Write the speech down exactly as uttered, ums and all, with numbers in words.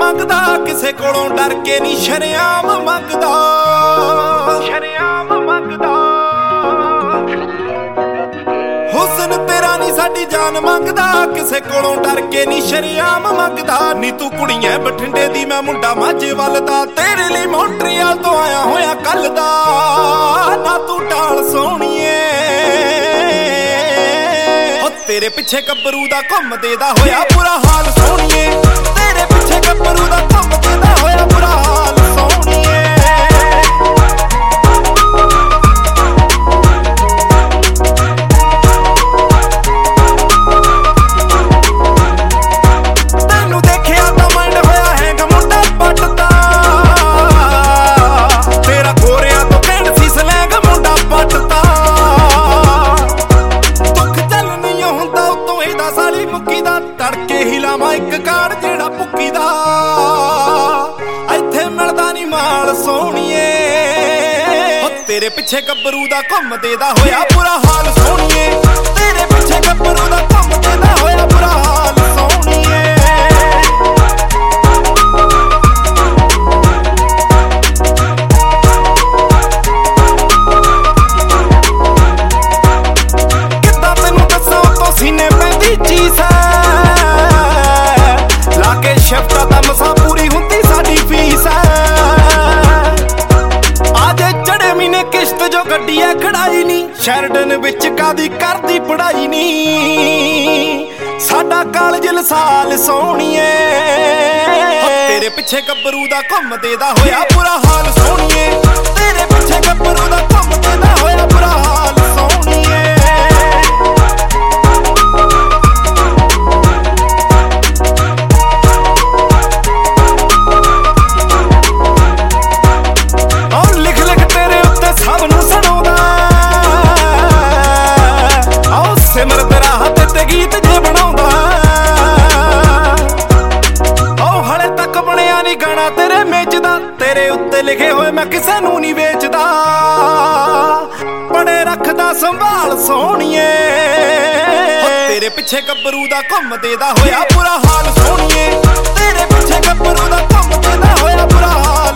ਮੰਗਦਾ, ਕਿਸੇ ਕੋਲੋਂ ਡਰ ਕੇ ਨੀ ਸ਼ਰੇਆਮ ਮੰਗਦਾ, ਸ਼ਰੇਆਮ ਮੰਗਦਾ। ਹੁਸਨ ਤੇਰਾ ਨੀ ਸਾਡੀ ਜਾਨ ਮੰਗਦਾ, ਕਿਸੇ ਕੋਲੋਂ ਡਰ ਕੇ ਨੀ ਸ਼ਰੇਆਮ ਮੰਗਦਾ। ਨੀ ਤੂੰ ਕੁੜੀਆਂ ਬਠਿੰਡੇ ਦੀ, ਮੈਂ ਮੁੰਡਾ ਮਾਝੇ ਵੱਲ ਦਾ, ਤੇਰੇ ਲਈ ਮੌਂਟਰੀਅਲ ਤੋਂ ਆਇਆ ਹੋਇਆ ਕੱਲ ਦਾ। ਨਾ ਤੂੰ ਢਾਲ ਸੋਹਣੀਏ, ਤੇਰੇ ਪਿੱਛੇ ਗੱਭਰੂ ਦਾ ਘੁੰਮਦੇ ਦਾ ਹੋਇਆ ਬੁਰਾ ਹਾਲ ਸੋਹਣੀਏ, ਤੇਰੇ ਪਿੱਛੇ ਗੱਭਰੂ ਦਾ ਘੁੰਮਦੇ ਦਾ ਹੋਇਆ ਬੁਰਾ ਹਾਲ ਸੋਹਣੀਏ। ਤੈਨੂੰ ਦੇਖਿਆ ਤਾਂ ਮਾਈਂਡ ਹੋਇਆ ਹੈਗਾ ਮੁੰਡਾ ਪੱਟਦਾ, ਤੇਰਾ ਗੋਰਿਆਂ ਤੋਂ ਕਹਿਣ ਸੀ ਸਲੈਂਗ ਮੁੰਡਾ ਪੱਟਦਾ। ਸਾਲੀ ਮੁੱਕੀ ਦਾ ਤੜਕੇ ਹੀ ਲਾਵਾਂ ਇੱਕ ਕਾਰ ਜਿਹੜਾ ਭੁੱਕੀ ਦਾ, ਇੱਥੇ ਮਿਲਦਾ ਨੀ ਮਾਲ ਸੋਹਣੀਏ। ਤੇਰੇ ਪਿੱਛੇ ਗੱਭਰੂ ਦਾ ਘੁੰਮਦੇ ਦਾ ਹੋਇਆ ਬੁਰਾ ਹਾਲ ਸੋਹਣੀਏ, ਤੇਰੇ ਪਿੱਛੇ ਗੱਭਰੂ ਦਾ ਘੁੰਮਦੇ ਦਾ ਹੋਇਆ ਬੁਰਾ ਹਾਲ ਸੋਹਣੀਏ। ਕਿੱਦਾਂ ਤੈਨੂੰ ਦੱਸਾਂ ਤੋਂ ਸੀਨੇ ਪੈਂਦੀ ਚੀਜ਼ ਲਾ ਕੇ ਸ਼ਿਫਟਾਂ ਤਾਂ ਮਸਾਂ ਪੂਰੀ ਹੁੰਦੀ ਸਾਡੀ ਫੀਸ। ਆਜੇ ਚੜੇ ਮਹੀਨੇ ਕਿਸ਼ਤ ਜੋ ਗੱਡੀ ਐ ਖੜਾਈ ਨੀ, ਸ਼ੈਰਡਨ ਵਿੱਚ ਕਾਦੀ ਕਰਦੀ ਪੜਾਈ ਨੀ, ਸਾਡਾ ਕਾਲਜ ਲਸਾਲ ਸੋਹਣੀਏ। ਤੇਰੇ ਪਿੱਛੇ ਗੱਭਰੂ ਦਾ ਘੁੰਮਦੇ ਦਾ ਹੋਇਆ ਬੁਰਾ ਹਾਲ ਸੋਹਣੀਏ, ਤੇਰੇ ਪਿੱਛੇ ਗੱਭਰੂ ਦਾ ਘੁੰਮਦੇ ਦਾ ਹੋਇਆ ਬੁਰਾ ਹਾਲ ਸੋਹਣੀਏ। ਸਭ ਨੂੰ ਸੁਣਾਉਂਦਾ ਆਓ ਸਿਮਰਤ ਰਾਹ ਤੇ ਗੀਤ ਜੇ ਬਣਾਉਂਦਾ, ਉਹ ਹਲੇ ਤੱਕ ਬਣਿਆ ਨੀ ਗਾਣਾ ਤੇਰੇ ਮੇਜ ਦਾ, ਤੇਰੇ ਉੱਤੇ ਲਿਖੇ ਹੋਏ ਮੈਂ ਕਿਸੇ ਨੂੰ ਨੀ ਵੇਚਦਾ। ਬੜੇ ਰੱਖਦਾ ਸੰਭਾਲ ਸੋਹਣੀਏ, ਤੇਰੇ ਪਿੱਛੇ ਗੱਭਰੂ ਦਾ ਘੁੰਮਦੇ ਦਾ ਹੋਇਆ ਬੁਰਾ ਹਾਲ ਸੋਹਣੀਏ, ਤੇਰੇ ਪਿੱਛੇ ਗੱਭਰੂ ਦਾ ਘੁੰਮਦੇ ਦਾ ਹੋਇਆ ਬੁਰਾ ਹਾਲ।